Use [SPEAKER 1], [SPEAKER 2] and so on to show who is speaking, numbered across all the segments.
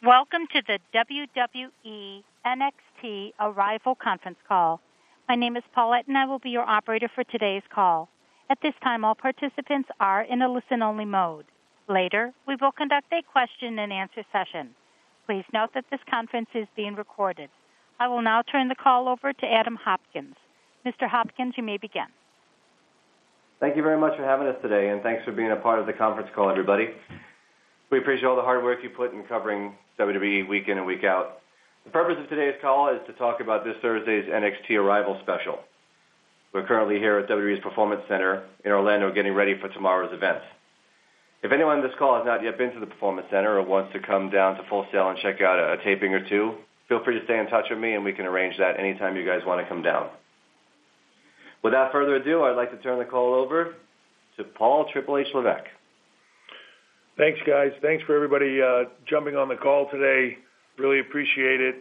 [SPEAKER 1] Welcome to the WWE NXT Arrival conference call. My name is Paulette, and I will be your operator for today's call. At this time, all participants are in a listen-only mode. Later, we will conduct a question-and-answer session. Please note that this conference is being recorded. I will now turn the call over to Adam Hopkins. Mr. Hopkins, you may begin.
[SPEAKER 2] Thank you very much for having us today, and thanks for being a part of the conference call, everybody. We appreciate all the hard work you put in covering WWE week in and week out. The purpose of today's call is to talk about this Thursday's NXT Arrival special. We're currently here at WWE's Performance Center in Orlando getting ready for tomorrow's events. If anyone on this call has not yet been to the Performance Center or wants to come down to Full Sail and check out a taping or two, feel free to stay in touch with me and we can arrange that anytime you guys want to come down. Without further ado, I'd like to turn the call over to Paul Triple H Levesque.
[SPEAKER 3] Thanks, guys. Thanks for everybody jumping on the call today. Really appreciate it.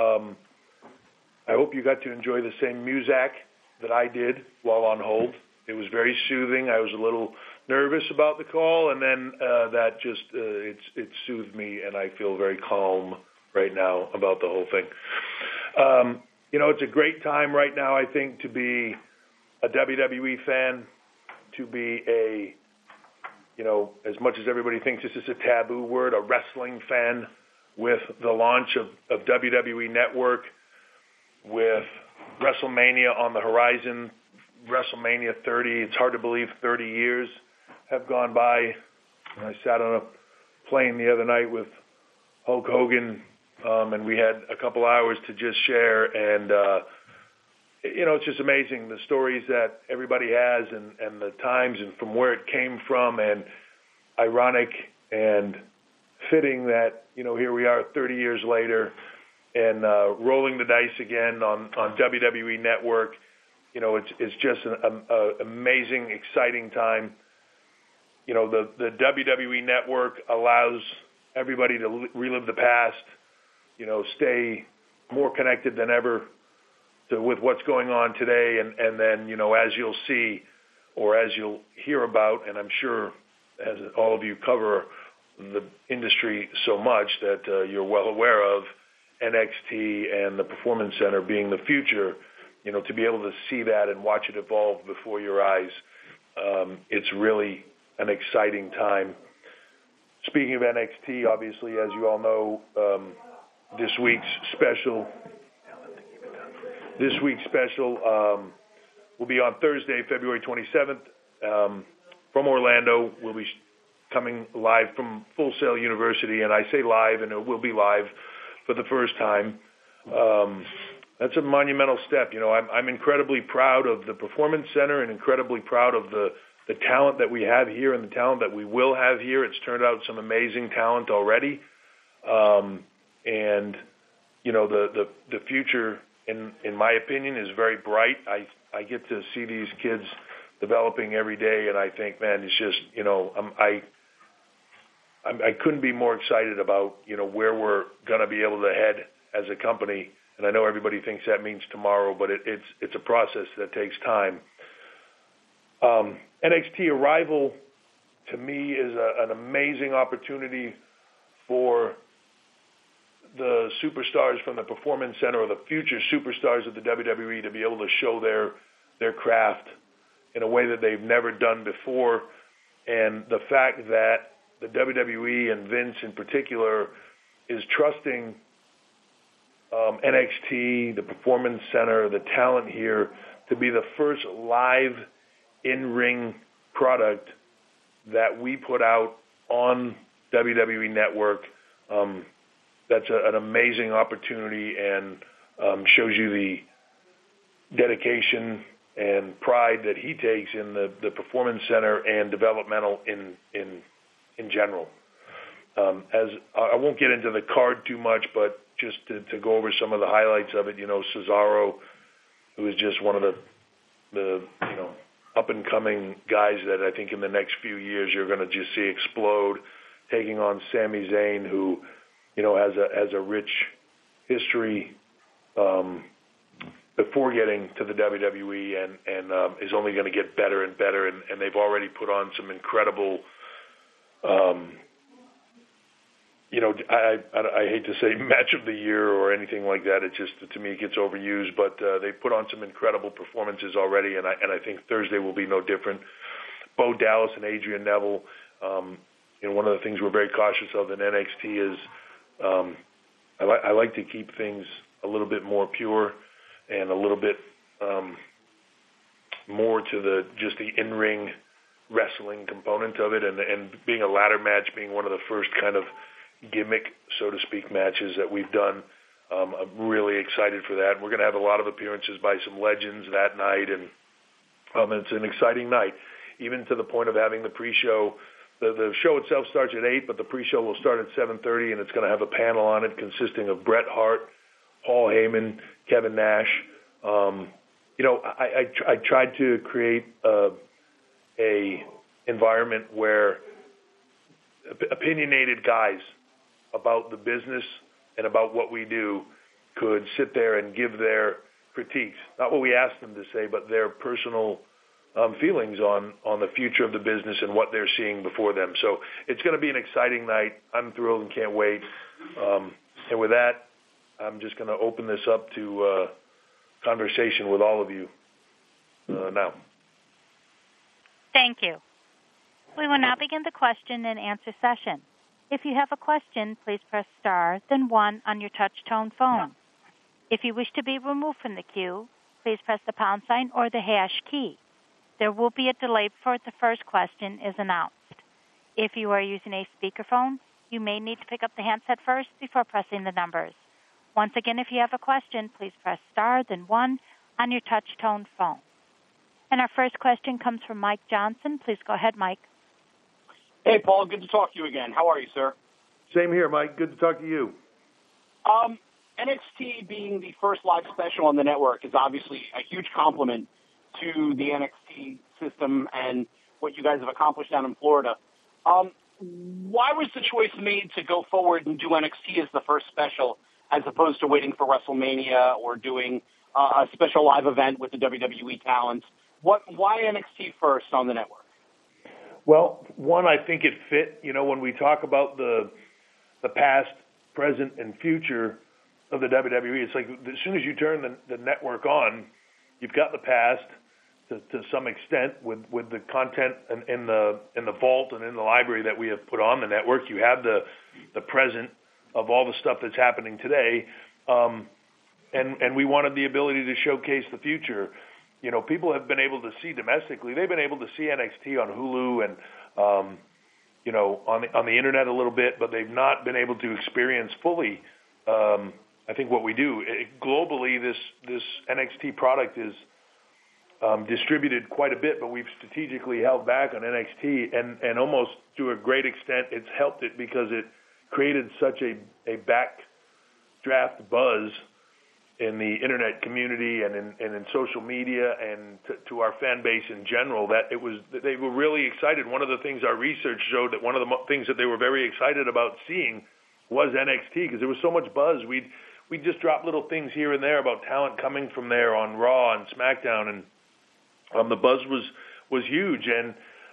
[SPEAKER 3] I hope you got to enjoy the same music that I did while on hold. It was very soothing. I was a little nervous about the call, and then that just it soothed me, and I feel very calm right now about the whole thing. It's a great time right now, I think, to be a WWE fan, to be as much as everybody thinks this is a taboo word, a wrestling fan with the launch of WWE Network, with WrestleMania on the horizon, WrestleMania 30. It's hard to believe 30 years have gone by. I sat on a plane the other night with Hulk Hogan, and we had a couple hours to just share, and it's just amazing, the stories that everybody has and the times and from where it came from, and ironic and fitting that, here we are 30 years later and rolling the dice again on WWE Network. It's just an amazing, exciting time. The WWE Network allows everybody to relive the past, stay more connected than ever with what's going on today, and then, as you'll see or as you'll hear about, and I'm sure as all of you cover the industry so much that you're well aware of, NXT and the Performance Center being the future, to be able to see that and watch it evolve before your eyes, it's really an exciting time. Speaking of NXT, obviously, as you all know, this week's special will be on Thursday, February 27th, from Orlando. We'll be coming live from Full Sail University, and I say live, and it will be live for the first time. That's a monumental step. I'm incredibly proud of the Performance Center and incredibly proud of the talent that we have here and the talent that we will have here. It's turned out some amazing talent already. And the future, in my opinion, is very bright. I get to see these kids developing every day, and I think, man, it's just, I couldn't be more excited about, where we're going to be able to head as a company. And I know everybody thinks that means tomorrow, but it's a process that takes time. NXT Arrival, to me, is an amazing opportunity for the superstars from the Performance Center, or the future superstars of the WWE, to be able to show their craft in a way that they've never done before. And the fact that the WWE and Vince in particular is trusting NXT, the Performance Center, the talent here, to be the first live in-ring product that we put out on WWE Network. That's an amazing opportunity, and shows you the dedication and pride that he takes in the Performance Center and developmental in general. As I won't get into the card too much, but just to go over some of the highlights of it, Cesaro, who is just one of the up-and-coming guys that I think in the next few years you're going to just see explode, taking on Sami Zayn, who has a rich history before getting to the WWE, and is only going to get better and better. And they've already put on some incredible, I hate to say match of the year or anything like that. It just, to me, it gets overused. But they put on some incredible performances already, and I think Thursday will be no different. Bo Dallas and Adrian Neville. One of the things we're very cautious of in NXT is I like to keep things a little bit more pure and a little bit more to just the in-ring wrestling component of it, and being a ladder match being one of the first kind of gimmick, so to speak, matches that we've done. I'm really excited for that. We're going to have a lot of appearances by some legends that night, and it's an exciting night, even to the point of having the pre-show. The show itself starts at 8, but the pre-show will start at 7:30, and it's going to have a panel on it consisting of Bret Hart, Paul Heyman, Kevin Nash. I tried to create a environment where opinionated guys about the business and about what we do could sit there and give their critiques, not what we asked them to say, but their personal feelings on the future of the business and what they're seeing before them. So it's going to be an exciting night. I'm thrilled and can't wait. And with that, I'm just going to open this up to conversation with all of you now.
[SPEAKER 1] Thank you. We will now begin the question and answer session. If you have a question, please press star, then 1 on your touch-tone phone. If you wish to be removed from the queue, please press the pound sign or the hash key. There will be a delay before the first question is announced. If you are using a speakerphone, you may need to pick up the handset first before pressing the numbers. Once again, if you have a question, please press star, then 1 on your touch-tone phone. And our first question comes from Mike Johnson. Please go ahead, Mike.
[SPEAKER 4] Hey, Paul. Good to talk to you again. How are you, sir?
[SPEAKER 3] Same here, Mike. Good to talk to you.
[SPEAKER 4] NXT being the first live special on the network is obviously a huge compliment to the NXT system and what you guys have accomplished down in Florida. Why was the choice made to go forward and do NXT as the first special as opposed to waiting for WrestleMania or doing a special live event with the WWE talents? Why NXT first on the network?
[SPEAKER 3] Well, one, I think it fit. When we talk about the past, present, and future of the WWE, it's like as soon as you turn the network on, you've got the past to some extent with the content in the vault and in the library that we have put on the network. You have the present of all the stuff that's happening today, and we wanted the ability to showcase the future. People have been able to see domestically. They've been able to see NXT on Hulu and on the internet a little bit, but they've not been able to experience fully. I think what we do globally, this NXT product is distributed quite a bit, but we've strategically held back on NXT, and almost to a great extent, it's helped it because it created such a backdraft buzz in the internet community and in social media and to our fan base in general that they were really excited. One of the things our research showed that one of the things that they were very excited about seeing was NXT because there was so much buzz. We'd just drop little things here and there about talent coming from there on Raw and SmackDown, and the buzz was huge. And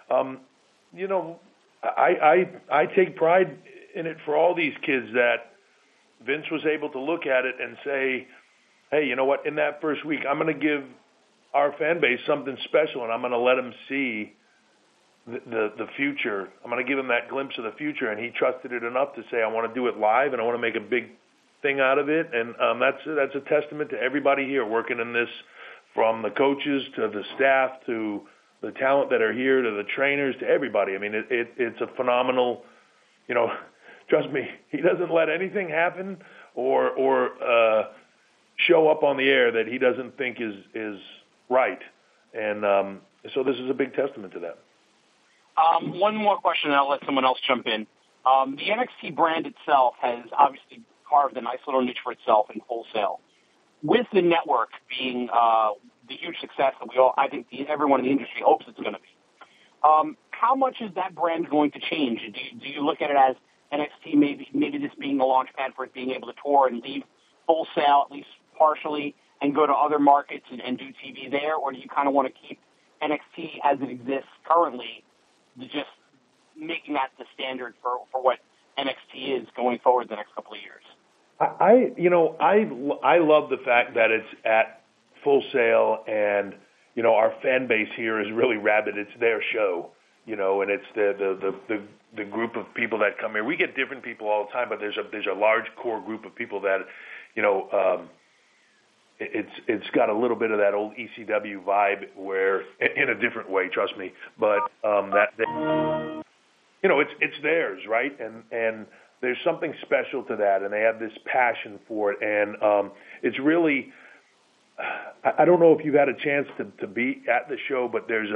[SPEAKER 3] I take pride in it for all these kids that Vince was able to look at it and say, hey, you know what, in that first week, I'm going to give our fan base something special, and I'm going to let them see the future. I'm going to give them that glimpse of the future, and he trusted it enough to say, I want to do it live, and I want to make a big thing out of it, and that's a testament to everybody here working in this, from the coaches to the staff to the talent that are here to the trainers to everybody. I mean, it's a phenomenal, trust me, he doesn't let anything happen or show up on the air that he doesn't think is right. And so this is a big testament to that.
[SPEAKER 4] One more question, and I'll let someone else jump in. The NXT brand itself has obviously carved a nice little niche for itself in wholesale. With the network being the huge success that I think everyone in the industry hopes it's going to be, how much is that brand going to change? Do you look at it as NXT maybe this being the launch pad for it being able to tour and leave wholesale, at least partially, and go to other markets and do TV there? Or do you kind of want to keep NXT as it exists currently, just making that the standard for what NXT is going forward the next couple of years?
[SPEAKER 3] I love the fact that it's at Full Sail, and our fan base here is really rabid. It's their show, and it's the group of people that come here. We get different people all the time, but there's a large core group of people that it's got a little bit of that old ECW vibe, where in a different way, trust me, but it's theirs, right? And there's something special to that, and they have this passion for it, and it's really, I don't know if you've had a chance to be at the show, but there's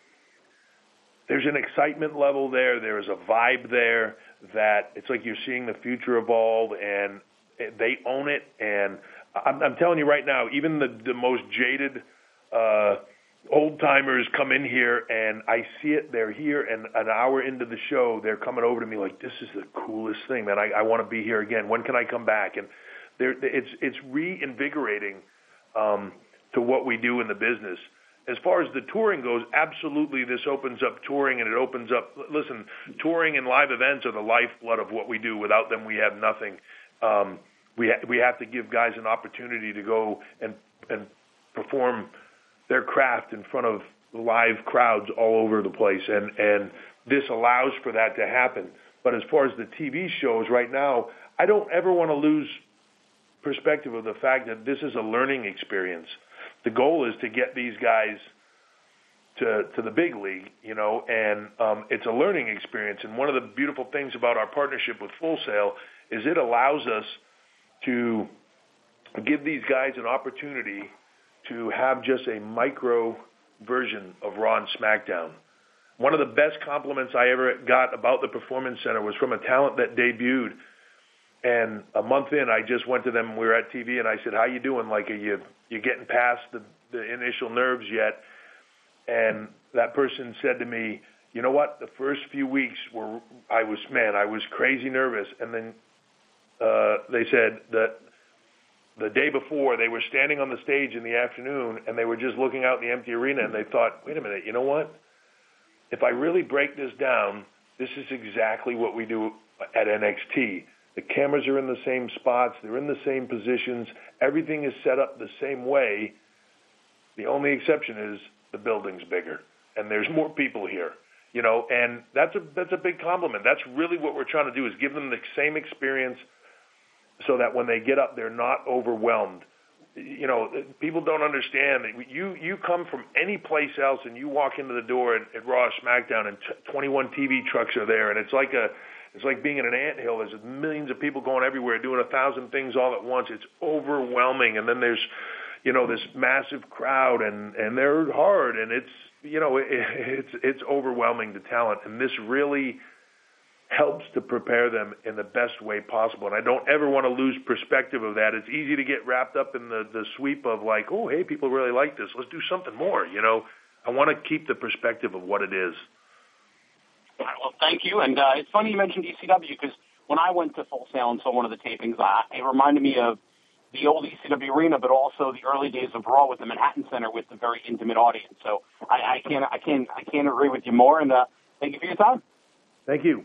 [SPEAKER 3] an excitement level there. There is a vibe there that it's like you're seeing the future evolve, and they own it. And I'm telling you right now, even the most jaded old-timers come in here, and I see it. They're here, and an hour into the show, they're coming over to me like, this is the coolest thing, man. I want to be here again. When can I come back? And it's reinvigorating to what we do in the business. As far as the touring goes, absolutely this opens up touring, and it opens up, listen, touring and live events are the lifeblood of what we do. Without them, we have nothing. We have to give guys an opportunity to go and perform their craft in front of live crowds all over the place, and this allows for that to happen. But as far as the TV shows right now, I don't ever want to lose perspective of the fact that this is a learning experience. The goal is to get these guys to the big league, and it's a learning experience. And one of the beautiful things about our partnership with Full Sail is it allows us to give these guys an opportunity to have just a micro version of Raw and SmackDown. One of the best compliments I ever got about the Performance Center was from a talent that debuted. And a month in, I just went to them, and we were at TV, and I said, how you doing? Like, are you getting past the initial nerves yet? And that person said to me, you know what? The first few weeks I was crazy nervous. And then they said that the day before, they were standing on the stage in the afternoon, and they were just looking out in the empty arena, and they thought, wait a minute, you know what? If I really break this down, this is exactly what we do at NXT. The cameras are in the same spots. They're in the same positions. Everything is set up the same way. The only exception is the building's bigger, and there's more people here. And that's a big compliment. That's really what we're trying to do, is give them the same experience so that when they get up, they're not overwhelmed. People don't understand that you come from any place else and you walk into the door at Raw or SmackDown, and 21 TV trucks are there, and it's like being in an anthill. There's millions of people going everywhere, doing 1,000 things all at once. It's overwhelming. And then there's, this massive crowd, and they're hard, and it's overwhelming to talent. And this really helps to prepare them in the best way possible. And I don't ever want to lose perspective of that. It's easy to get wrapped up in the sweep of like, oh, hey, people really like this. Let's do something more. I want to keep the perspective of what it is.
[SPEAKER 4] All right, well, thank you. And it's funny you mentioned ECW, because when I went to Full Sail and saw one of the tapings, it reminded me of the old ECW arena, but also the early days of Raw with the Manhattan Center with the very intimate audience. So I can't agree with you more. And thank you for your time.
[SPEAKER 3] Thank you.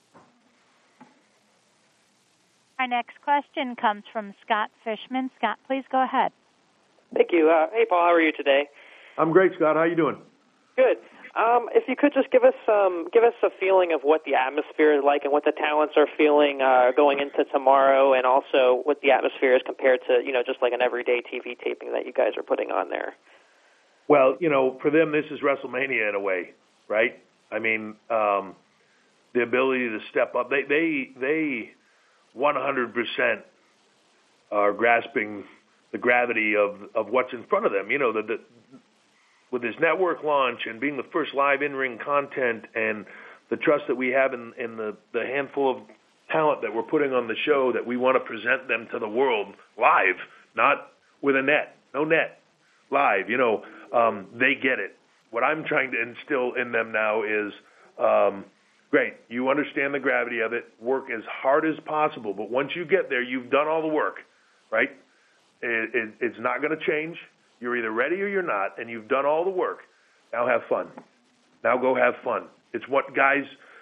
[SPEAKER 1] Our next question comes from Scott Fishman. Scott, please go ahead.
[SPEAKER 5] Thank you. Hey, Paul, how are you today?
[SPEAKER 3] I'm great, Scott. How you doing?
[SPEAKER 5] Good. If you could just give us a feeling of what the atmosphere is like and what the talents are feeling going into tomorrow, and also what the atmosphere is compared to, just like an everyday TV taping that you guys are putting on there.
[SPEAKER 3] Well, for them, this is WrestleMania in a way, right? I mean, the ability to step up. They 100% are grasping the gravity of what's in front of them. With this network launch and being the first live in-ring content, and the trust that we have in the handful of talent that we're putting on the show, that we want to present them to the world live, not with a net, no net, live. They get it. What I'm trying to instill in them now is, great, you understand the gravity of it, work as hard as possible, but once you get there, you've done all the work, right? It's not going to change. You're either ready or you're not, and you've done all the work. Now have fun. Now go have fun. It's what guys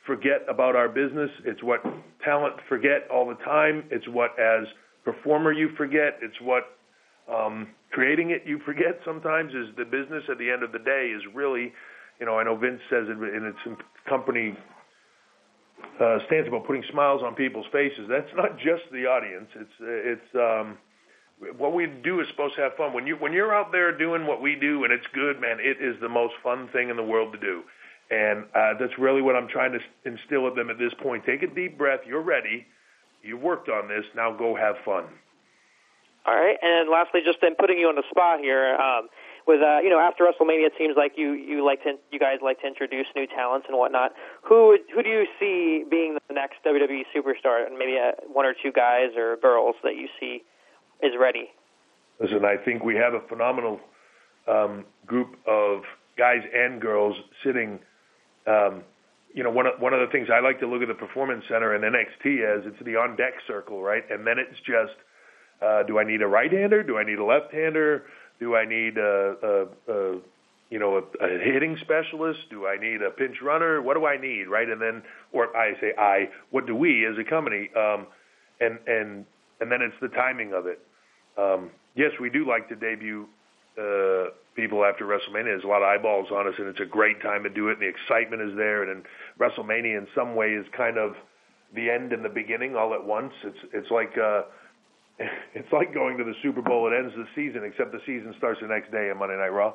[SPEAKER 3] forget about our business. It's what talent forget all the time. It's what, as performer, you forget. It's what creating it you forget sometimes is the business at the end of the day is really, I know Vince says it in its company stance about putting smiles on people's faces. That's not just the audience. It's what we do is supposed to have fun. When you're out there doing what we do and it's good, man, it is the most fun thing in the world to do. And that's really what I'm trying to instill with them at this point. Take a deep breath. You're ready. You've worked on this. Now go have fun.
[SPEAKER 5] All right. And lastly, just then putting you on the spot here, with after WrestleMania, it seems like you guys like to introduce new talents and whatnot. Who do you see being the next WWE superstar, and maybe one or two guys or girls that you see is ready?
[SPEAKER 3] Listen, I think we have a phenomenal group of guys and girls sitting. One of the things I like to look at the Performance Center and NXT as it's the on deck circle, right? And then it's just, do I need a right-hander? Do I need a left-hander? Do I need a hitting specialist? Do I need a pinch runner? What do I need, right? And then, what do we as a company? And then it's the timing of it. Yes, we do like to debut people after WrestleMania. There's a lot of eyeballs on us, and it's a great time to do it, and the excitement is there. And then WrestleMania, in some way, is kind of the end and the beginning all at once. It's like going to the Super Bowl. It ends the season, except the season starts the next day on Monday Night Raw.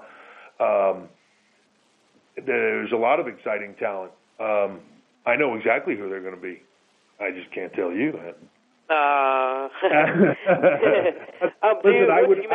[SPEAKER 3] There's a lot of exciting talent. I know exactly who they're going to be. I just can't tell you that. Listen,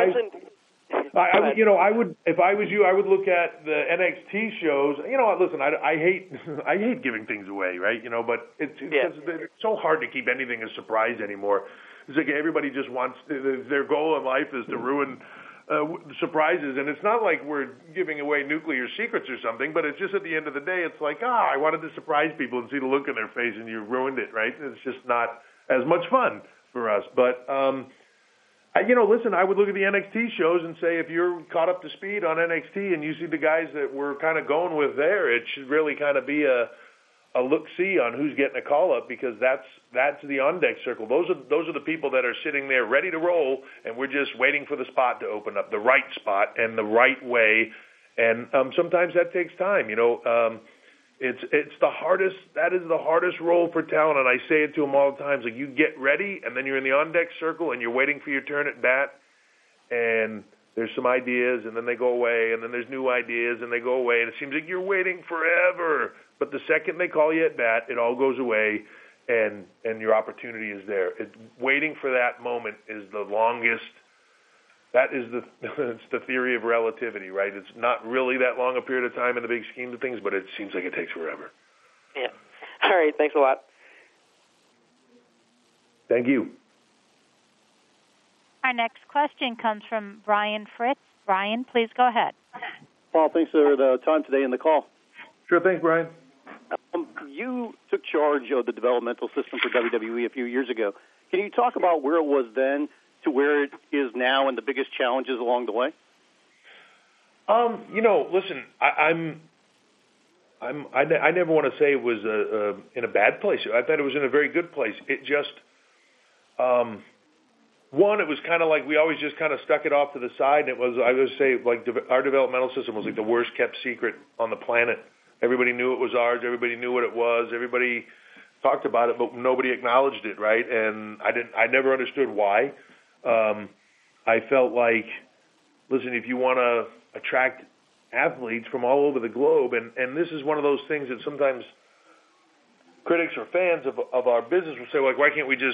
[SPEAKER 3] I would, if I was you, I would look at the NXT shows. Listen, I hate giving things away, right? But it's so hard to keep anything a surprise anymore. It's like everybody just wants, their goal in life is to ruin surprises, and it's not like we're giving away nuclear secrets or something, but it's just at the end of the day, it's like, I wanted to surprise people and see the look on their face, and you ruined it, right? It's just not as much fun for us. But, listen, I would look at the NXT shows and say if you're caught up to speed on NXT and you see the guys that we're kind of going with there, it should really kind of be a look-see on who's getting a call-up, because that's the on-deck circle. Those are the people that are sitting there ready to roll, and we're just waiting for the spot to open up, the right spot and the right way. And sometimes that takes time. It's the hardest. That is the hardest role for talent, and I say it to them all the time. It's like you get ready, and then you're in the on-deck circle, and you're waiting for your turn at bat, and there's some ideas, and then they go away, and then there's new ideas, and they go away, and it seems like you're waiting forever. But the second they call you at bat, it all goes away, and your opportunity is there. Waiting for that moment is the longest. That is it's the theory of relativity, right? It's not really that long a period of time in the big scheme of things, but it seems like it takes forever.
[SPEAKER 5] Yeah. All right. Thanks a lot.
[SPEAKER 3] Thank you.
[SPEAKER 1] Our next question comes from Brian Fritz. Brian, please go ahead.
[SPEAKER 6] Paul, thanks for the time today in the call.
[SPEAKER 3] Sure, thanks, Brian.
[SPEAKER 6] You took charge of the developmental system for WWE a few years ago. Can you talk about where it was then to where it is now and the biggest challenges along the way?
[SPEAKER 3] Listen, I never want to say it was in a bad place. I thought it was in a very good place. It just, it was kind of like we always just kind of stuck it off to the side. And it was, I would say, like our developmental system was like the worst kept secret on the planet. Everybody knew it was ours. Everybody knew what it was. Everybody talked about it, but nobody acknowledged it, right? And I never understood why. I felt like, listen, if you want to attract athletes from all over the globe, and this is one of those things that sometimes critics or fans of our business will say, like, why can't we just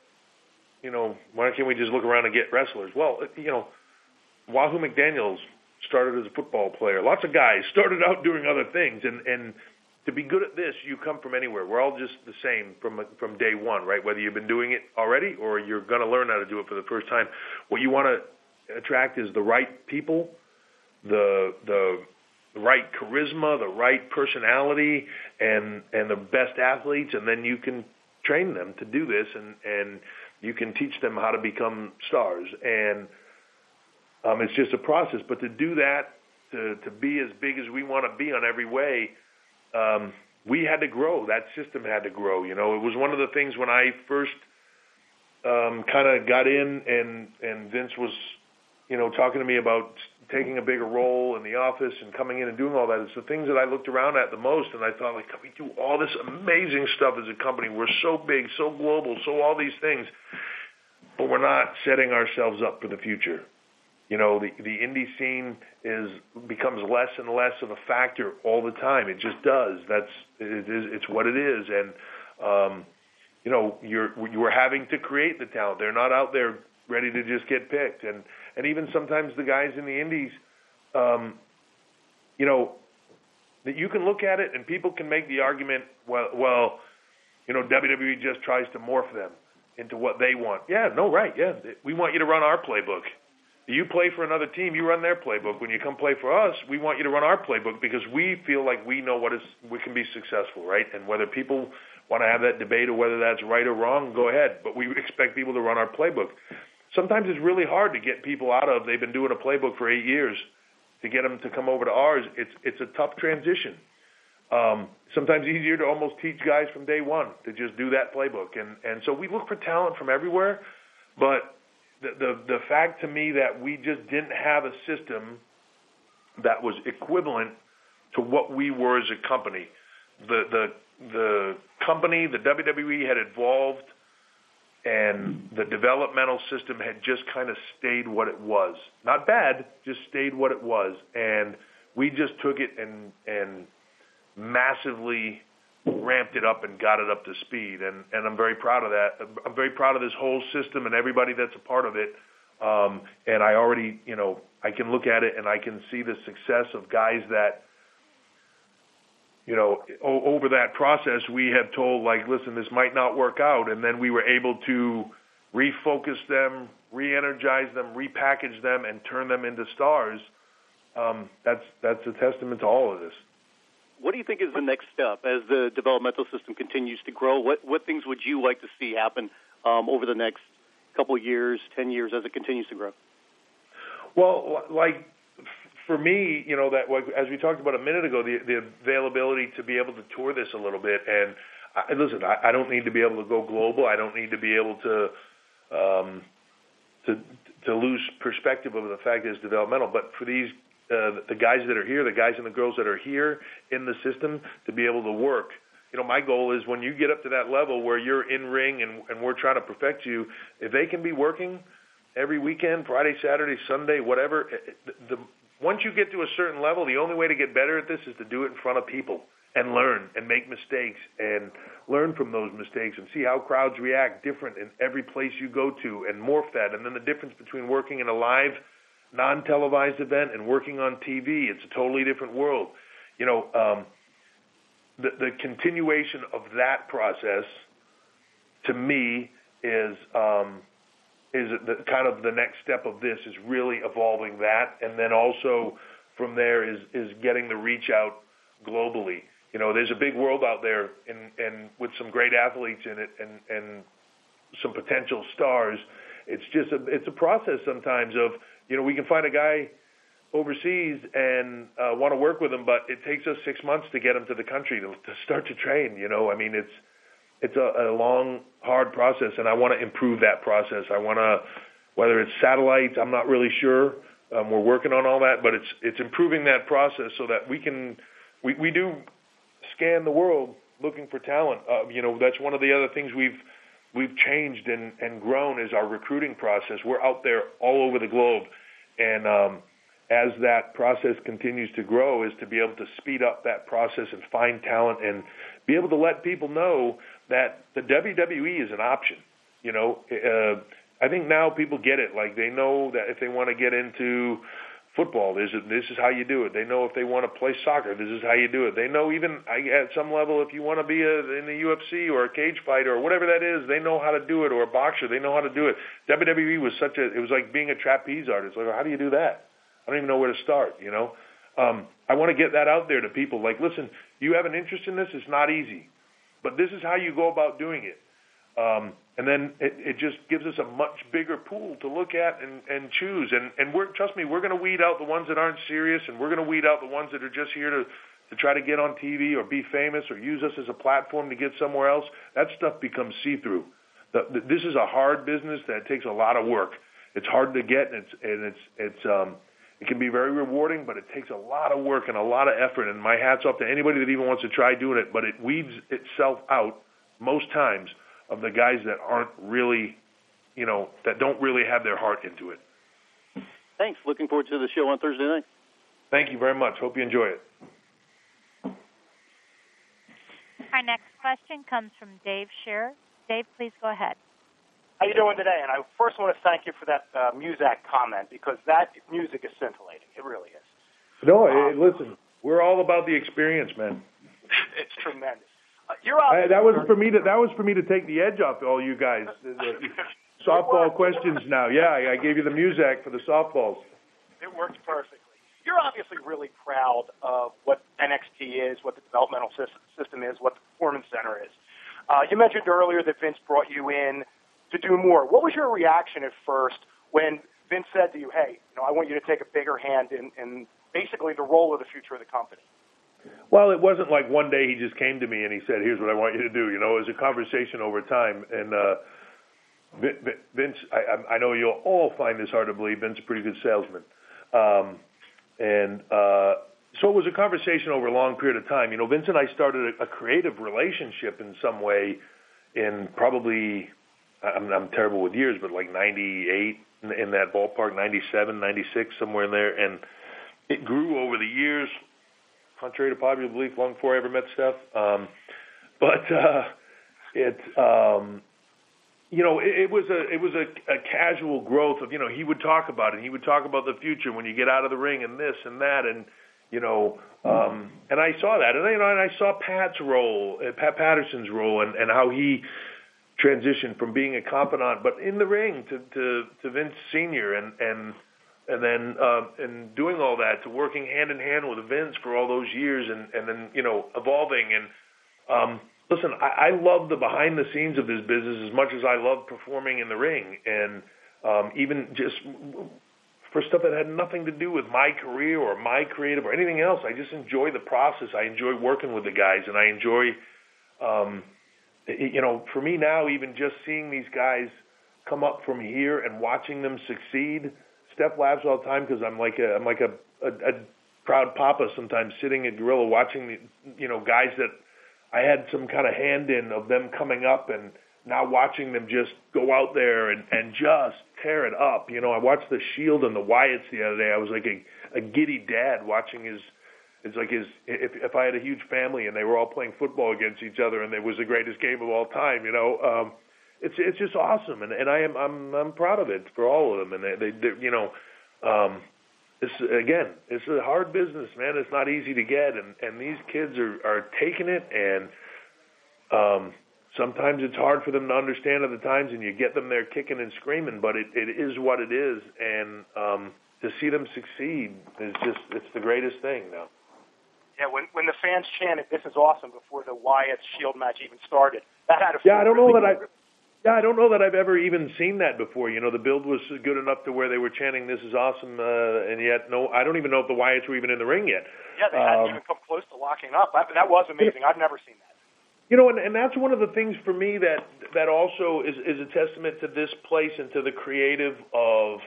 [SPEAKER 3] look around and get wrestlers? Well, Wahoo McDaniels started as a football player. Lots of guys started out doing other things, and to be good at this, you come from anywhere. We're all just the same from day one, right? Whether you've been doing it already or you're going to learn how to do it for the first time. What you want to attract is the right people, the right charisma, the right personality, and the best athletes, and then you can train them to do this, and you can teach them how to become stars. And it's just a process. But to do that, to be as big as we want to be on every way, we had to grow. That system had to grow. It was one of the things when I first kind of got in, and Vince was, talking to me about taking a bigger role in the office and coming in and doing all that. It's the things that I looked around at the most, and I thought, like, we do all this amazing stuff as a company. We're so big, so global, so all these things, but we're not setting ourselves up for the future. The indie scene becomes less and less of a factor all the time. It just does. It's what it is, and you're having to create the talent. They're not out there ready to just get picked, and even sometimes the guys in the indies, that you can look at it and people can make the argument, well, WWE just tries to morph them into what they want. Yeah, no, right, yeah. We want you to run our playbook. You play for another team, you run their playbook. When you come play for us, we want you to run our playbook because we feel like we know we can be successful, right? And whether people want to have that debate or whether that's right or wrong, go ahead. But we expect people to run our playbook. Sometimes it's really hard to get people they've been doing a playbook for 8 years, to get them to come over to ours. It's a tough transition. Sometimes easier to almost teach guys from day one to just do that playbook. And so we look for talent from everywhere, but the fact to me that we just didn't have a system that was equivalent to what we were as a company. The company, the WWE, had evolved, and the developmental system had just kind of stayed what it was. Not bad, just stayed what it was. And we just took it and massively ramped it up and got it up to speed. And I'm very proud of that. I'm very proud of this whole system and everybody that's a part of it. And I already, I can look at it and I can see the success of guys that, over that process, we have told, like, listen, this might not work out. And then we were able to refocus them, re-energize them, repackage them, and turn them into stars. That's a testament to all of this.
[SPEAKER 6] What do you think is the next step as the developmental system continues to grow? What things would you like to see happen over the next couple of years, 10 years, as it continues to grow?
[SPEAKER 3] Well, like, for me, that, like, as we talked about a minute ago, the availability to be able to tour this a little bit. And listen, I don't need to be able to go global. I don't need to be able to lose perspective of the fact that it's developmental. But for these the guys that are here, the guys and the girls that are here in the system, to be able to work. My goal is when you get up to that level where you're in ring and we're trying to perfect you, if they can be working every weekend, Friday, Saturday, Sunday, whatever, once you get to a certain level, the only way to get better at this is to do it in front of people and learn and make mistakes and learn from those mistakes and see how crowds react different in every place you go to and morph that. And then the difference between working in a live, non-televised event and working on TV, it's a totally different world. The continuation of that process, to me, is the kind of the next step of this, is really evolving that, and then also from there is getting the reach out globally. There's a big world out there, and with some great athletes in it, and some potential stars. It's a process sometimes of, we can find a guy overseas and want to work with him, but it takes us 6 months to get him to the country to start to train. It's a long, hard process, and I want to improve that process. I want to, whether it's satellites, I'm not really sure. We're working on all that, but it's improving that process so that we do scan the world looking for talent. That's one of the other things we've changed and grown is our recruiting process. We're out there all over the globe, and as that process continues to grow, is to be able to speed up that process and find talent and be able to let people know that the WWE is an option. I think now people get it. Like, they know that if they want to get into football, this is how you do it. They know if they want to play soccer, this is how you do it. They know even at some level, if you want to be in the UFC or a cage fighter or whatever that is, they know how to do it, or a boxer, they know how to do it. WWE was it was like being a trapeze artist. Like, how do you do that? I don't even know where to start, I want to get that out there to people. Like, listen, you have an interest in this, it's not easy, but this is how you go about doing it. And then it just gives us a much bigger pool to look at and choose. And trust me, we're going to weed out the ones that aren't serious, and we're going to weed out the ones that are just here to try to get on TV or be famous or use us as a platform to get somewhere else, that stuff becomes see-through. This is a hard business that takes a lot of work. It's hard to get, and it can be very rewarding, but it takes a lot of work and a lot of effort. And my hat's off to anybody that even wants to try doing it. But it weeds itself out most times of the guys that aren't really, that don't really have their heart into it.
[SPEAKER 6] Thanks. Looking forward to the show on Thursday night.
[SPEAKER 3] Thank you very much. Hope you enjoy it.
[SPEAKER 1] Our next question comes from Dave Scherer. Dave, please go ahead.
[SPEAKER 7] How you doing today? And I first want to thank you for that Muzak comment, because that music is scintillating. It really is.
[SPEAKER 3] No, listen, we're all about the experience, man.
[SPEAKER 7] It's tremendous.
[SPEAKER 3] That was for me to take the edge off all you guys. The softball questions now. Yeah, I gave you the Muzak for the softballs.
[SPEAKER 7] It works perfectly. You're obviously really proud of what NXT is, what the developmental system is, what the Performance Center is. You mentioned earlier that Vince brought you in to do more. What was your reaction at first when Vince said to you, hey, I want you to take a bigger hand in basically the role of the future of the company?
[SPEAKER 3] Well, it wasn't like one day he just came to me and he said, here's what I want you to do. It was a conversation over time. And Vince, I know you'll all find this hard to believe, Vince is a pretty good salesman. So it was a conversation over a long period of time. Vince and I started a creative relationship in some way in probably, I'm terrible with years, but like 98, in that ballpark, 97, 96, somewhere in there. And it grew over the years, contrary to popular belief, long before I ever met Steph. It was a casual growth of, he would talk about it. He would talk about the future when you get out of the ring and this and that. And, and I saw that. And I saw Pat Patterson's role and how he transitioned from being a confidant, but in the ring to Vince Sr. and then doing all that, to working hand in hand with Vince for all those years and then, evolving. And, listen, I love the behind the scenes of this business as much as I love performing in the ring. And even just for stuff that had nothing to do with my career or my creative or anything else, I just enjoy the process. I enjoy working with the guys, and I enjoy, for me now, even just seeing these guys come up from here and watching them succeed. Steph laughs all the time because I'm like a proud papa sometimes sitting at Gorilla watching the, guys that I had some kind of hand in of them coming up, and now watching them just go out there and just tear it up. I watched the Shield and the Wyatts the other day. I was like a giddy dad watching if I had a huge family and they were all playing football against each other and it was the greatest game of all time, it's just awesome. And I'm proud of it for all of them. And it's a hard business, man. It's not easy to get, and these kids are taking it, and sometimes it's hard for them to understand at the times, and you get them there kicking and screaming, but it is what it is, and to see them succeed it's the greatest thing now.
[SPEAKER 7] Yeah, when the fans chanted, "This is awesome," before the Wyatt Shield match even started, that had a
[SPEAKER 3] I don't know that I've ever even seen that before. The build was good enough to where they were chanting, "This is awesome," and yet I don't even know if the Wyatts were even in the ring yet.
[SPEAKER 7] Yeah, they hadn't even come close to locking up. That was amazing. I've never seen that.
[SPEAKER 3] And that's one of the things for me that also is a testament to this place and to the creative of,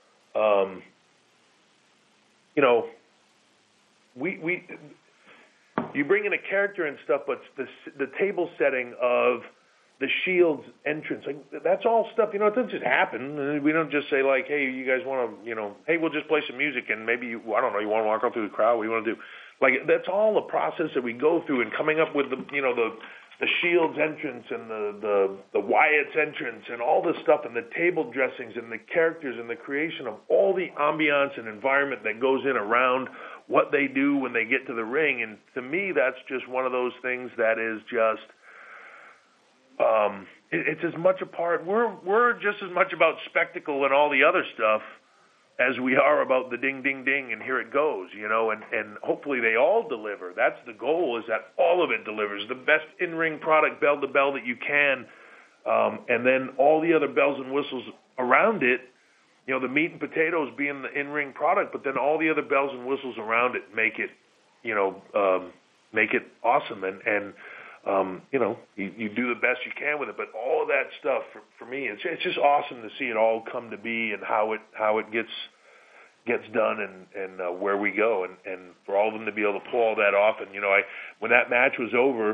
[SPEAKER 3] you bring in a character and stuff, but the table setting of the Shield's entrance, that's all stuff, it doesn't just happen. We don't just say like, hey, you guys want to, hey, we'll just play some music and maybe, you want to walk out through the crowd, what do you want to do? Like, that's all the process that we go through and coming up with the Shield's entrance and the Wyatt's entrance and all this stuff and the table dressings and the characters and the creation of all the ambiance and environment that goes in around what they do when they get to the ring. And to me, that's just one of those things that is just, it's as much a part, we're just as much about spectacle and all the other stuff as we are about the ding, ding, ding, and here it goes, and hopefully they all deliver. That's the goal, is that all of it delivers. The best in-ring product, bell to bell, that you can, and then all the other bells and whistles around it, the meat and potatoes being the in-ring product, but then all the other bells and whistles around it make it make it awesome. And you do the best you can with it. But all of that stuff for me, it's just awesome to see it all come to be and how it gets done and where we go, and for all of them to be able to pull all that off. And when that match was over,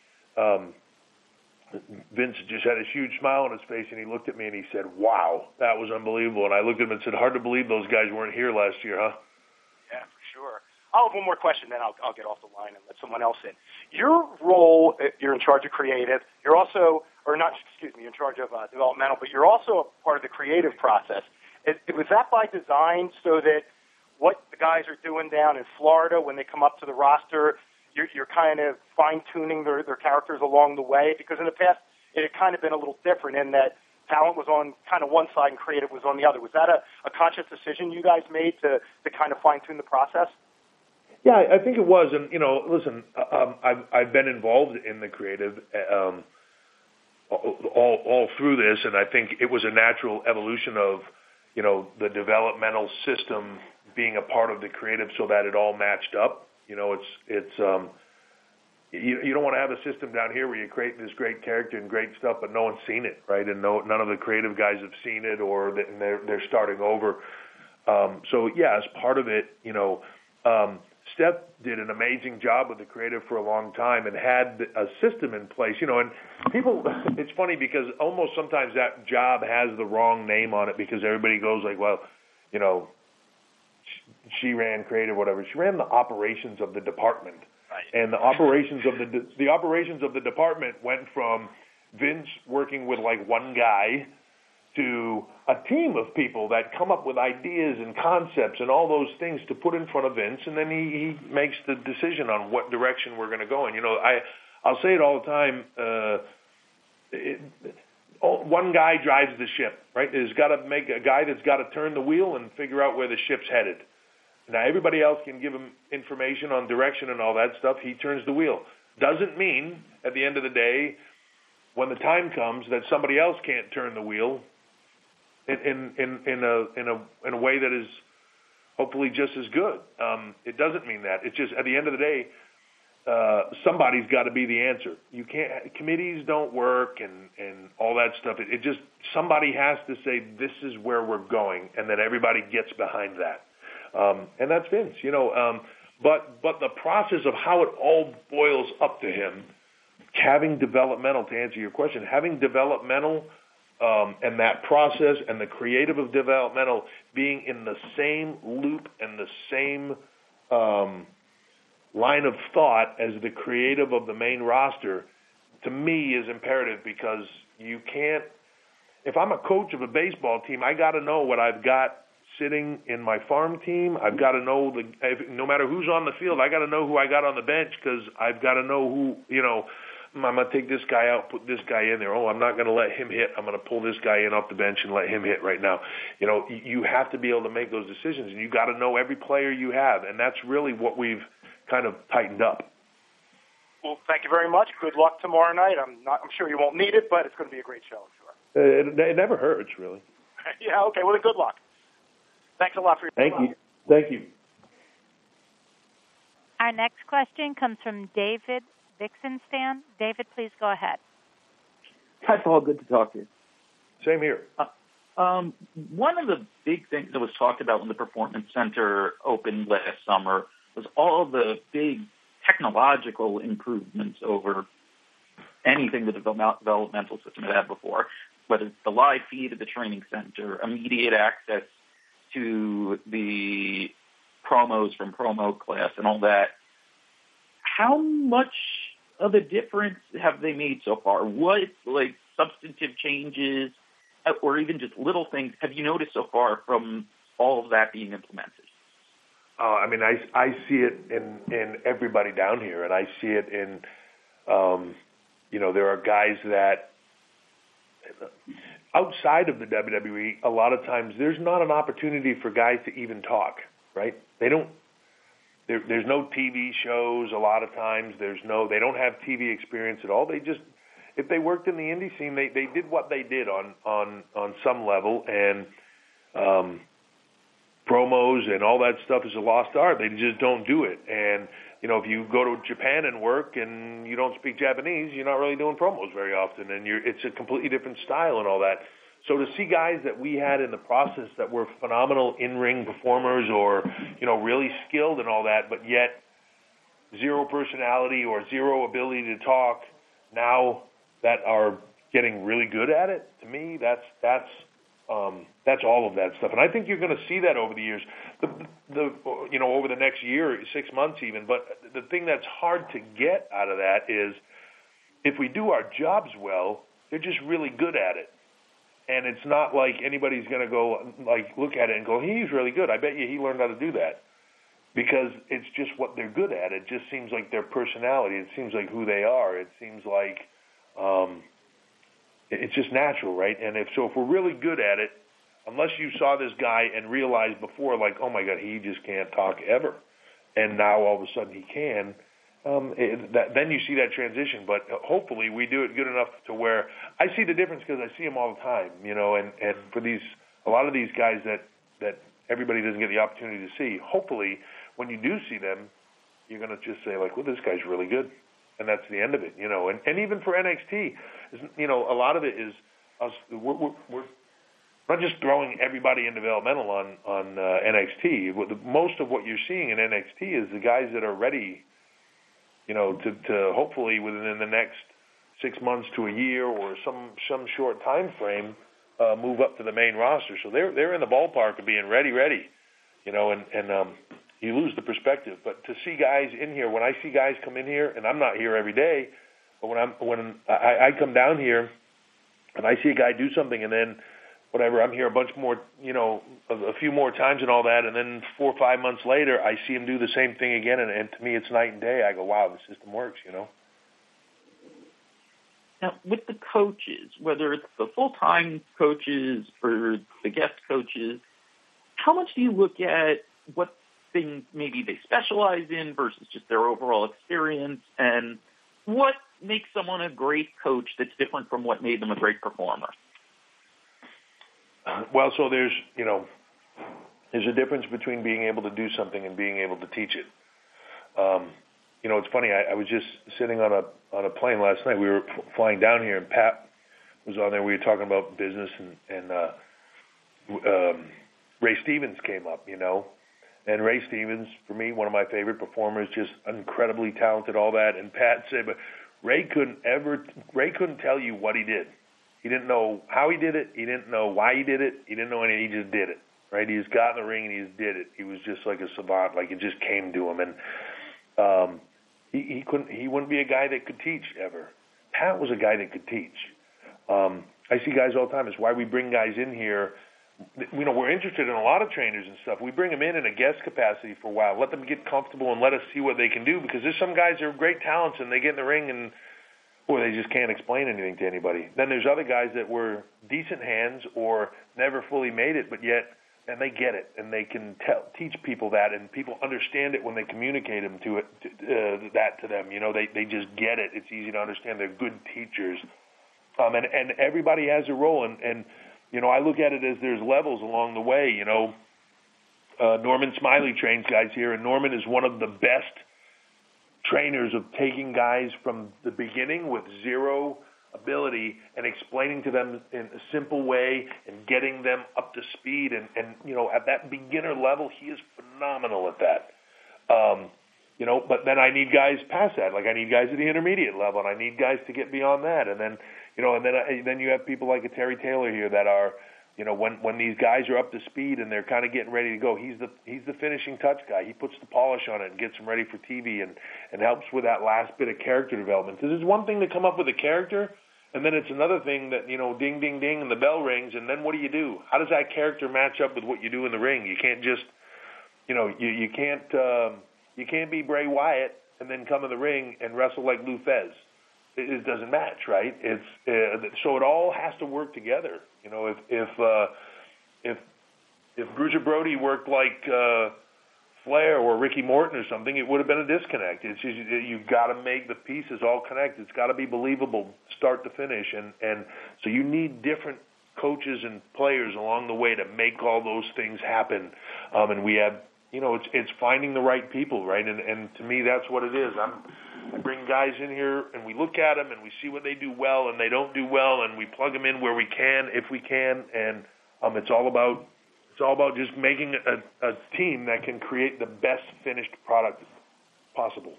[SPEAKER 3] Vince just had a huge smile on his face, and he looked at me and he said, "Wow, that was unbelievable." And I looked at him and said, "Hard to believe those guys weren't here last year, huh?"
[SPEAKER 7] Yeah, for sure. I'll have one more question, then I'll get off the line and let someone else in. Your role, you're in charge of creative. You're also, you're in charge of developmental, but you're also a part of the creative process. Was that by design so that what the guys are doing down in Florida when they come up to the roster, you're kind of fine-tuning their characters along the way? Because in the past, it had kind of been a little different in that talent was on kind of one side and creative was on the other. Was that a conscious decision you guys made to kind of fine-tune the process?
[SPEAKER 3] Yeah, I think it was. And, listen, I've been involved in the creative all through this, and I think it was a natural evolution of, the developmental system being a part of the creative so that it all matched up. You don't want to have a system down here where you create this great character and great stuff, but no one's seen it, right? And none of the creative guys have seen it, or they're starting over. So yeah, as part of it, Steph did an amazing job with the creative for a long time and had a system in place, and people, it's funny because almost sometimes that job has the wrong name on it because everybody goes like, well, she ran creative, whatever. She ran the operations of the department. Right. And the operations of the department went from Vince working with like one guy to a team of people that come up with ideas and concepts and all those things to put in front of Vince, and then he makes the decision on what direction we're going to go in. I'll say it all the time. One guy drives the ship, right? There's got to make a guy that's got to turn the wheel and figure out where the ship's headed. Now, everybody else can give him information on direction and all that stuff. He turns the wheel. Doesn't mean, at the end of the day, when the time comes, that somebody else can't turn the wheel in a way that is hopefully just as good. It doesn't mean that. It's just, at the end of the day, somebody's got to be the answer. You can't. Committees don't work and all that stuff. It just, somebody has to say, this is where we're going, and then everybody gets behind that. And that's Vince, but the process of how it all boils up to him, having developmental, to answer your question, having developmental and that process and the creative of developmental being in the same loop and the same line of thought as the creative of the main roster, to me is imperative, because you can't, if I'm a coach of a baseball team, I got to know what I've got sitting in my farm team. I've got to know no matter who's on the field, I got to know who I got on the bench, because I've got to know who, I'm going to take this guy out, put this guy in there. Oh, I'm not going to let him hit. I'm going to pull this guy in off the bench and let him hit right now. You have to be able to make those decisions, and you got to know every player you have, and that's really what we've kind of tightened up.
[SPEAKER 7] Well, thank you very much. Good luck tomorrow night. I'm sure you won't need it, but it's going to be a great show, I'm sure.
[SPEAKER 3] It never hurts, really.
[SPEAKER 7] Yeah, okay. Well, good luck. Thanks a lot for your
[SPEAKER 3] time. Thank you.
[SPEAKER 1] Our next question comes from David Vixenstan. David, please go ahead.
[SPEAKER 8] Hi, Paul. Good to talk to you.
[SPEAKER 3] Same here.
[SPEAKER 8] One of the big things that was talked about when the Performance Center opened last summer was all the big technological improvements over anything the developmental system had before, whether it's the live feed of the training center, immediate access to the promos from promo class and all that. How much of a difference have they made so far? What, substantive changes or even just little things have you noticed so far from all of that being implemented?
[SPEAKER 3] I see it in everybody down here, and I see it in, there are guys that outside of the WWE, a lot of times there's not an opportunity for guys to even talk, right? There's no TV shows a lot of times. They don't have TV experience at all. They just, if they worked in the indie scene, they did what they did on some level, and promos and all that stuff is a lost art. They just don't do it. And if you go to Japan and work and you don't speak Japanese, you're not really doing promos very often, and it's a completely different style and all that. So to see guys that we had in the process that were phenomenal in-ring performers or, really skilled and all that, but yet zero personality or zero ability to talk, now that are getting really good at it, to me, that's all of that stuff. And I think you're going to see that over the years, over the next year, 6 months even. But the thing that's hard to get out of that is if we do our jobs well, they're just really good at it. And it's not like anybody's going to go, look at it and go, he's really good. I bet you he learned how to do that. Because it's just what they're good at. It just seems like their personality. It seems like who they are. It seems like it's just natural, right? And if we're really good at it, unless you saw this guy and realized before, like, oh my God, he just can't talk ever, and now all of a sudden he can, then you see that transition. But hopefully we do it good enough to where I see the difference because I see them all the time, and for a lot of these guys that everybody doesn't get the opportunity to see, hopefully when you do see them, you're going to just say, like, well, this guy's really good. And that's the end of it, And even for NXT, a lot of it is us. We're not just throwing everybody in developmental on NXT. Most of what you're seeing in NXT is the guys that are ready, to hopefully within the next 6 months to a year or some short time frame move up to the main roster. So they're in the ballpark of being ready, and you lose the perspective. But to see guys in here, when I see guys come in here, and I'm not here every day, but when I come down here and I see a guy do something, and then whatever, I'm here a bunch more, a few more times and all that, and then 4 or 5 months later, I see him do the same thing again, and to me, it's night and day. I go, wow, the system works,
[SPEAKER 8] Now, with the coaches, whether it's the full-time coaches or the guest coaches, how much do you look at what things maybe they specialize in versus just their overall experience, and what makes someone a great coach that's different from what made them a great performer?
[SPEAKER 3] Well, so there's a difference between being able to do something and being able to teach it. It's funny. I was just sitting on a plane last night. We were flying down here, and Pat was on there. We were talking about business, and Ray Stevens came up, And Ray Stevens, for me, one of my favorite performers, just incredibly talented, all that. And Pat said, but Ray couldn't tell you what he did. He didn't know how he did it. He didn't know why he did it. He didn't know anything. He just did it, right? He just got in the ring and he just did it. He was just like a savant, like it just came to him. And he wouldn't be a guy that could teach ever. Pat was a guy that could teach. I see guys all the time. It's why we bring guys in here. We're interested in a lot of trainers and stuff. We bring them in a guest capacity for a while, let them get comfortable and let us see what they can do, because there's some guys that are great talents and they get in the ring and they just can't explain anything to anybody. Then there's other guys that were decent hands or never fully made it, but yet, and they get it, and they can teach people that, and people understand it when they communicate that to them. They just get it. It's easy to understand. They're good teachers. And everybody has a role, and I look at it as there's levels along the way. Norman Smiley trains guys here, and Norman is one of the best trainers of taking guys from the beginning with zero ability and explaining to them in a simple way and getting them up to speed. And at that beginner level, he is phenomenal at that. But then I need guys past that. Like I need guys at the intermediate level, and I need guys to get beyond that. And then, then you have people like a Terry Taylor here that are, when these guys are up to speed and they're kind of getting ready to go, he's the finishing touch guy. He puts the polish on it and gets them ready for TV and helps with that last bit of character development. Because it's one thing to come up with a character, and then it's another thing that, ding, ding, ding, and the bell rings, and then what do? How does that character match up with what you do in the ring? You can't just, you can't be Bray Wyatt and then come in the ring and wrestle like Lou Thesz. It doesn't match, right? So it all has to work together. If Bruiser Brody worked like Flair or Ricky Morton or something, it would have been a disconnect. It's just, you've got to make the pieces all connect. It's got to be believable, start to finish, and so you need different coaches and players along the way to make all those things happen. And we have it's finding the right people, right? And to me, that's what it is. I bring guys in here, and we look at them, and we see what they do well and they don't do well, and we plug them in where we can, if we can, and it's all about just making a team that can create the best finished product possible.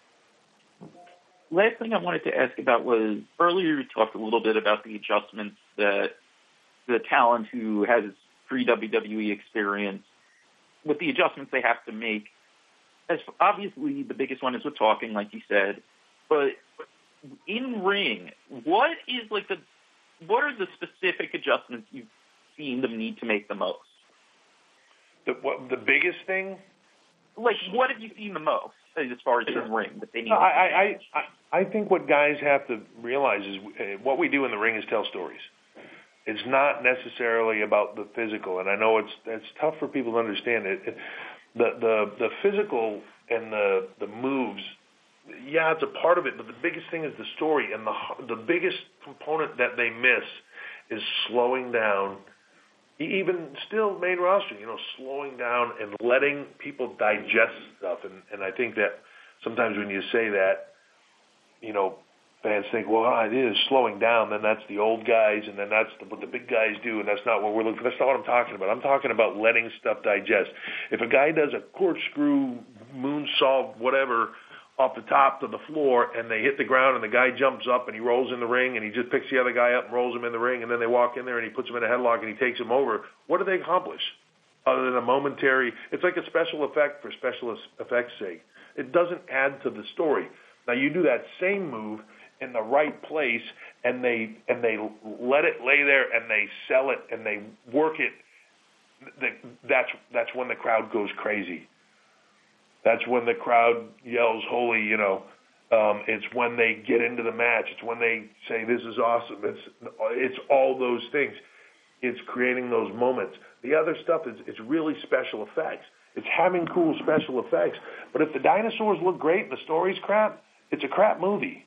[SPEAKER 8] Last thing I wanted to ask about was earlier you talked a little bit about the adjustments that the talent who has pre-WWE experience, with the adjustments they have to make. As obviously the biggest one is with talking, like you said, but in ring, what are the specific adjustments you've seen them need to make the most?
[SPEAKER 3] The biggest thing?
[SPEAKER 8] Like, what have you seen the most as far as in ring that they need?
[SPEAKER 3] I think what guys have to realize is what we do in the ring is tell stories. It's not necessarily about the physical, and I know it's tough for people to understand it. The physical and the moves, yeah, it's a part of it, but the biggest thing is the story, and the biggest component that they miss is slowing down. Even still, main roster, slowing down and letting people digest stuff, and I think that sometimes when you say that, fans think, well, it is slowing down, then that's the old guys, and then that's what the big guys do, and that's not what we're looking for. That's not what I'm talking about. I'm talking about letting stuff digest. If a guy does a corkscrew, moonsault, whatever, off the top to the floor, and they hit the ground, and the guy jumps up, and he rolls in the ring, and he just picks the other guy up and rolls him in the ring, and then they walk in there, and he puts him in a headlock, and he takes him over, what do they accomplish? Other than a momentary, it's like a special effect for special effects' sake. It doesn't add to the story. Now, you do that same move in the right place, and they let it lay there, and they sell it, and they work it. That's when the crowd goes crazy. That's when the crowd yells, "Holy!" It's when they get into the match. It's when they say, "This is awesome." It's all those things. It's creating those moments. The other stuff is it's really special effects. It's having cool special effects. But if the dinosaurs look great and the story's crap, it's a crap movie.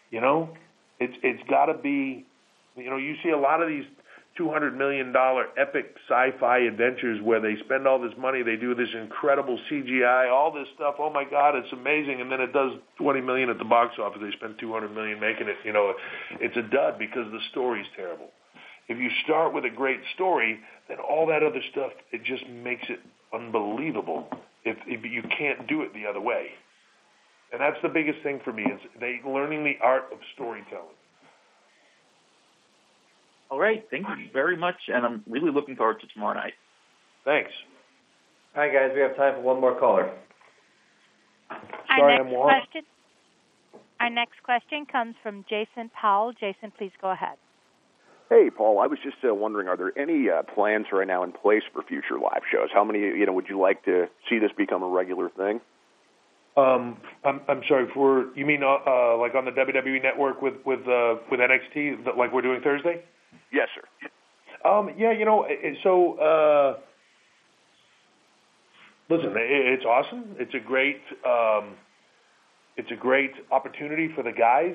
[SPEAKER 3] It's got to be, you see a lot of these $200 million epic sci-fi adventures where they spend all this money, they do this incredible CGI, all this stuff. Oh my God, it's amazing, and then it does $20 million at the box office. They spend $200 million making it. It's a dud because the story's terrible. If you start with a great story, then all that other stuff, it just makes it unbelievable. If you can't do it the other way. And that's the biggest thing for me, is they learning the art of storytelling.
[SPEAKER 8] All right. Thank you very much, and I'm really looking forward to tomorrow night.
[SPEAKER 3] Thanks.
[SPEAKER 2] All right, guys, we have time for one more caller.
[SPEAKER 1] Our next question comes from Jason Powell. Jason, please go ahead.
[SPEAKER 9] Hey, Paul, I was just wondering, are there any plans right now in place for future live shows? How many, would you like to see this become a regular thing?
[SPEAKER 3] I'm sorry, you mean like on the WWE Network with NXT, like we're doing Thursday?
[SPEAKER 9] Yes, sir.
[SPEAKER 3] Listen, it's awesome. It's a great opportunity for the guys.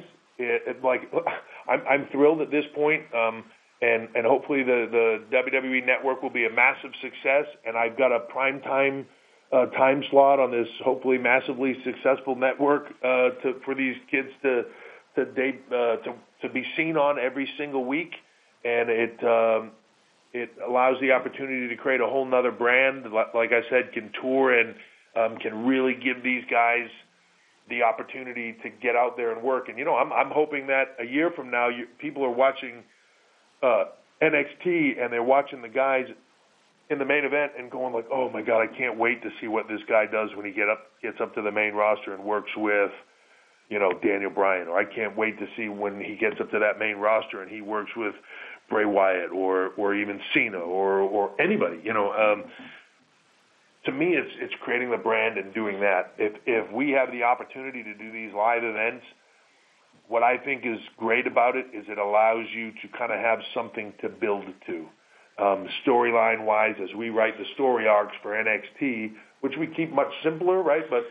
[SPEAKER 3] I'm thrilled at this point, and hopefully the WWE Network will be a massive success. And I've got a prime time slot on this hopefully massively successful network for these kids to be seen on every single week, and it allows the opportunity to create a whole nother brand. Like I said, can tour and can really give these guys the opportunity to get out there and work. And I'm hoping that a year from now, people are watching NXT and they're watching the guys in the main event and going like, oh my God, I can't wait to see what this guy does when he gets up to the main roster and works with, Daniel Bryan, or I can't wait to see when he gets up to that main roster and he works with Bray Wyatt or even Cena or anybody, To me, it's creating the brand and doing that. If we have the opportunity to do these live events, what I think is great about it is it allows you to kind of have something to build to. Storyline-wise, as we write the story arcs for NXT, which we keep much simpler, right? But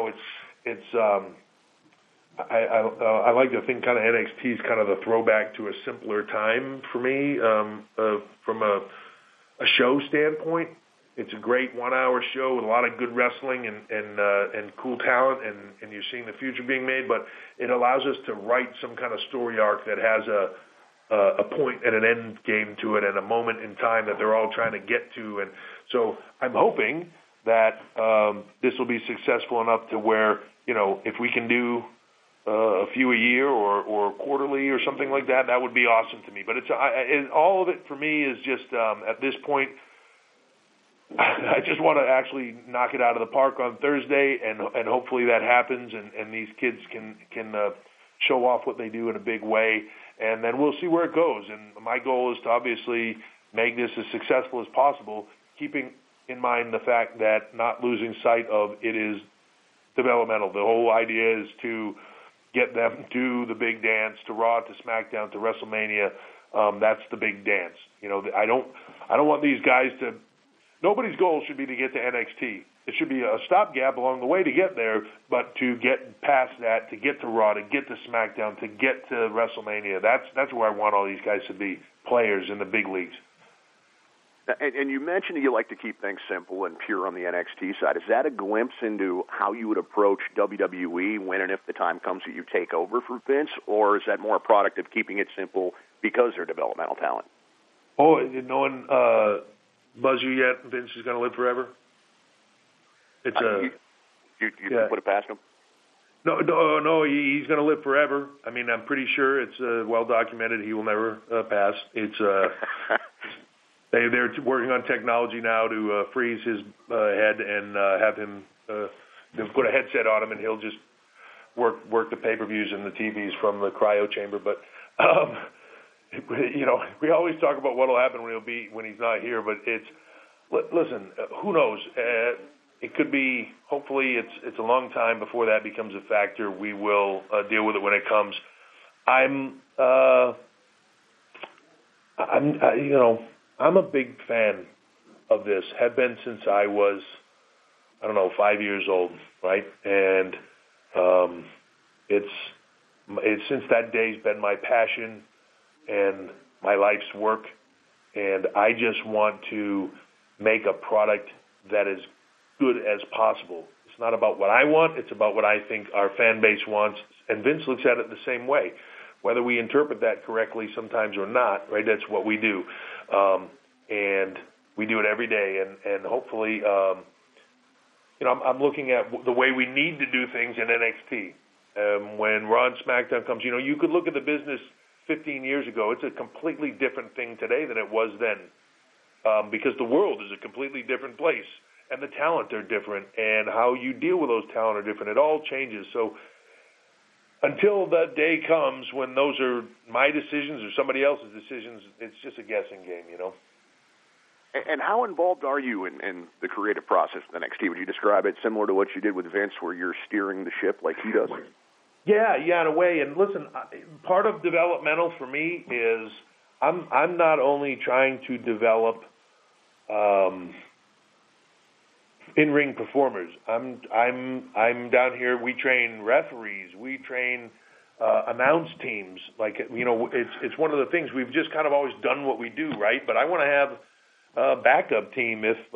[SPEAKER 3] I like to think kind of NXT is kind of the throwback to a simpler time for me from a show standpoint. It's a great 1 hour show with a lot of good wrestling and cool talent, and you're seeing the future being made, but it allows us to write some kind of story arc that has a point and an end game to it and a moment in time that they're all trying to get to. And so I'm hoping that this will be successful enough to where, if we can do a few a year or quarterly or something like that, that would be awesome to me. But all of it for me is just at this point, I just want to actually knock it out of the park on Thursday, and hopefully that happens, and these kids can show off what they do in a big way, and then we'll see where it goes. And my goal is to obviously make this as successful as possible, keeping in mind the fact that not losing sight of it is developmental. The whole idea is to get them to the big dance, to Raw, to SmackDown, to WrestleMania. That's the big dance. I don't want these guys to. Nobody's goal should be to get to NXT. It should be a stopgap along the way to get there, but to get past that, to get to Raw, to get to SmackDown, to get to WrestleMania. That's where I want all these guys to be, players in the big leagues.
[SPEAKER 9] And you mentioned you like to keep things simple and pure on the NXT side. Is that a glimpse into how you would approach WWE when and if the time comes that you take over for Vince, or is that more a product of keeping it simple because they're developmental talent?
[SPEAKER 3] Oh, no one buzz you yet? Vince is going to live forever? It's
[SPEAKER 9] you put it past him?
[SPEAKER 3] No, he's going to live forever. I mean, I'm pretty sure it's well documented. He will never pass. It's they're working on technology now to freeze his head and have him put a headset on him, and he'll just work the pay-per-views and the TVs from the cryo chamber. But we always talk about what will happen when he's not here. But listen, who knows? It could be. Hopefully, it's a long time before that becomes a factor. We will deal with it when it comes. I'm a big fan of this. Have been since I was, 5 years old, right? And it's since that day's been my passion and my life's work. And I just want to make a product that is good as possible. It's not about what I want. It's about what I think our fan base wants. And Vince looks at it the same way. Whether we interpret that correctly sometimes or not, right? That's what we do. And we do it every day. And hopefully, I'm looking at the way we need to do things in NXT. When Raw and SmackDown comes, you could look at the business 15 years ago. It's a completely different thing today than it was then. Because the world is a completely different place. And the talent are different. And how you deal with those talent are different. It all changes. So until that day comes when those are my decisions or somebody else's decisions, it's just a guessing game,
[SPEAKER 9] And how involved are you in the creative process of NXT? Would you describe it similar to what you did with Vince, where you're steering the ship like he does?
[SPEAKER 3] Yeah, in a way. And listen, part of developmental for me is I'm not only trying to develop in-ring performers. I'm down here. We train referees. We train announce teams. It's one of the things we've just kind of always done what we do, right? But I want to have a backup team if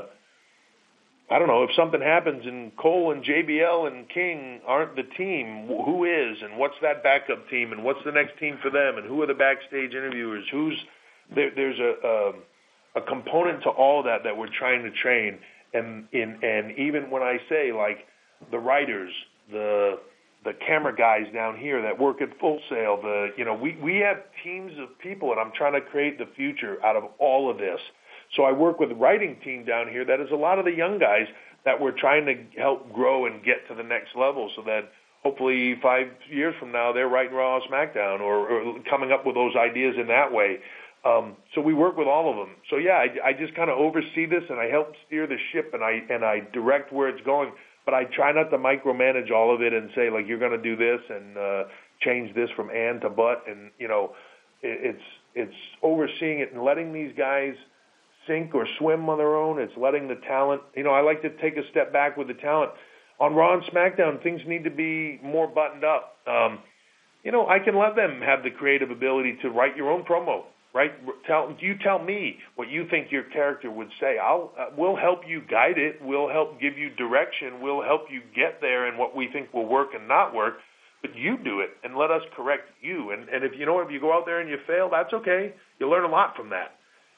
[SPEAKER 3] if something happens and Cole and JBL and King aren't the team, who is, and what's that backup team, and what's the next team for them, and who are the backstage interviewers? There's a component to all that we're trying to train. And even when I say like the writers, the camera guys down here that work at Full Sail, we have teams of people, and I'm trying to create the future out of all of this. So I work with a writing team down here that is a lot of the young guys that we're trying to help grow and get to the next level, so that hopefully 5 years from now they're writing Raw, SmackDown, or coming up with those ideas in that way. So we work with all of them. So yeah, I just kind of oversee this, and I help steer the ship, and I direct where it's going. But I try not to micromanage all of it and say like you're going to do this and change this from and to but, and it's overseeing it and letting these guys sink or swim on their own. It's letting the talent. I like to take a step back with the talent. On Raw and SmackDown, things need to be more buttoned up. I can let them have the creative ability to write your own promo. right? You tell me what you think your character would say. We'll help you guide it. We'll help give you direction. We'll help you get there and what we think will work and not work. But you do it and let us correct you. And if you go out there and you fail, that's okay. You learn a lot from that.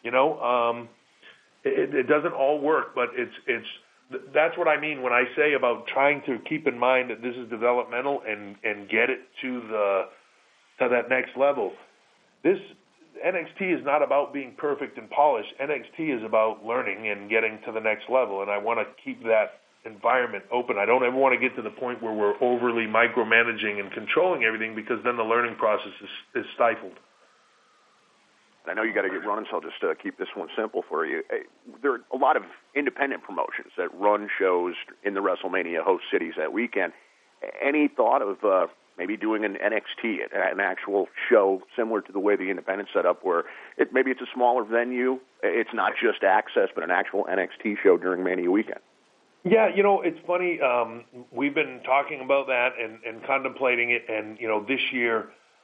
[SPEAKER 3] It doesn't all work, but that's what I mean when I say about trying to keep in mind that this is developmental and get it to that next level. This NXT is not about being perfect and polished. NXT is about learning and getting to the next level, and I want to keep that environment open. I don't ever want to get to the point where we're overly micromanaging and controlling everything, because then the learning process is stifled.
[SPEAKER 9] I know you got to get running, so I'll just keep this one simple for you. There are a lot of independent promotions that run shows in the WrestleMania host cities that weekend. Any thought of maybe doing an NXT, an actual show similar to the way the independent set up, where maybe it's a smaller venue, it's not just access, but an actual NXT show during Mania weekend?
[SPEAKER 3] Yeah, it's funny. We've been talking about that and contemplating it, and this year,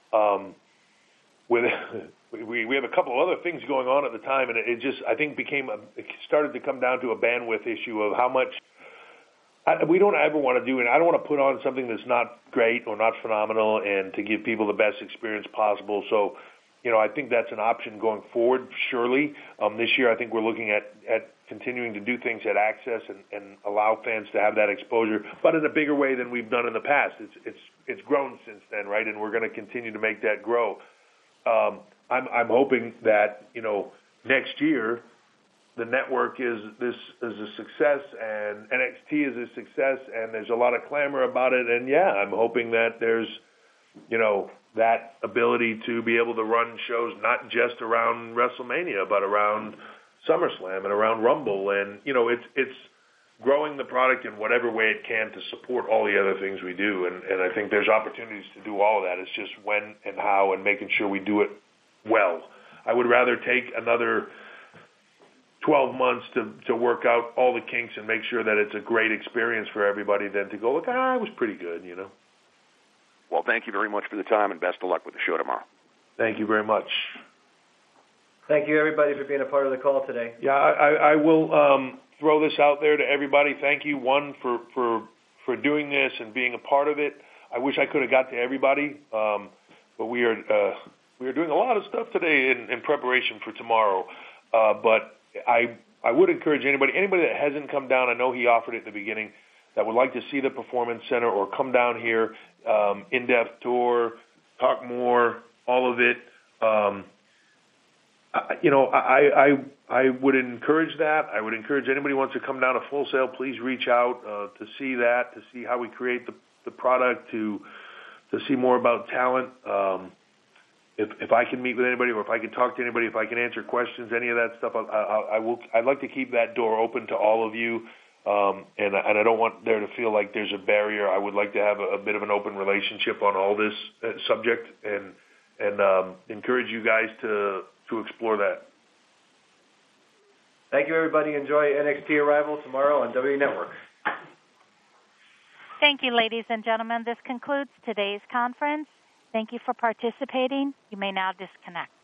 [SPEAKER 3] we have a couple of other things going on at the time, and it just, I think, it started to come down to a bandwidth issue of how much we don't ever want to do, and I don't want to put on something that's not great or not phenomenal, and to give people the best experience possible. So, I think that's an option going forward, surely. This year, I think we're looking at continuing to do things at Access and allow fans to have that exposure, but in a bigger way than we've done in the past. It's grown since then, right? And we're going to continue to make that grow. I'm hoping that next year the network is a success and NXT is a success, and there's a lot of clamor about it. And yeah, I'm hoping that there's that ability to be able to run shows not just around WrestleMania, but around SummerSlam and around Rumble, and it's growing the product in whatever way it can to support all the other things we do, and I think there's opportunities to do all of that. It's just when and how, and making sure we do it well. I would rather take another 12 months to work out all the kinks and make sure that it's a great experience for everybody than to go, look, it was pretty good,
[SPEAKER 9] Well, thank you very much for the time, and best of luck with the show tomorrow.
[SPEAKER 3] Thank you very much.
[SPEAKER 2] Thank you, everybody, for being a part of the call today.
[SPEAKER 3] Yeah, I will throw this out there to everybody. Thank you, one, for doing this and being a part of it. I wish I could have got to everybody, but we are doing a lot of stuff today in preparation for tomorrow. But I would encourage anybody that hasn't come down, I know he offered it at the beginning, that would like to see the Performance Center or come down here, in-depth tour, talk more, all of it. I would encourage that. I would encourage anybody who wants to come down to Full Sail, please reach out to see that, to see how we create the product, to see more about talent. If I can meet with anybody, or if I can talk to anybody, if I can answer questions, any of that stuff, I'd like to keep that door open to all of you. And I don't want there to feel like there's a barrier. I would like to have a bit of an open relationship on all this subject, and encourage you guys to explore that.
[SPEAKER 2] Thank you, everybody. Enjoy NXT Arrival tomorrow on WWE Network.
[SPEAKER 1] Thank you, ladies and gentlemen. This concludes today's conference. Thank you for participating. You may now disconnect.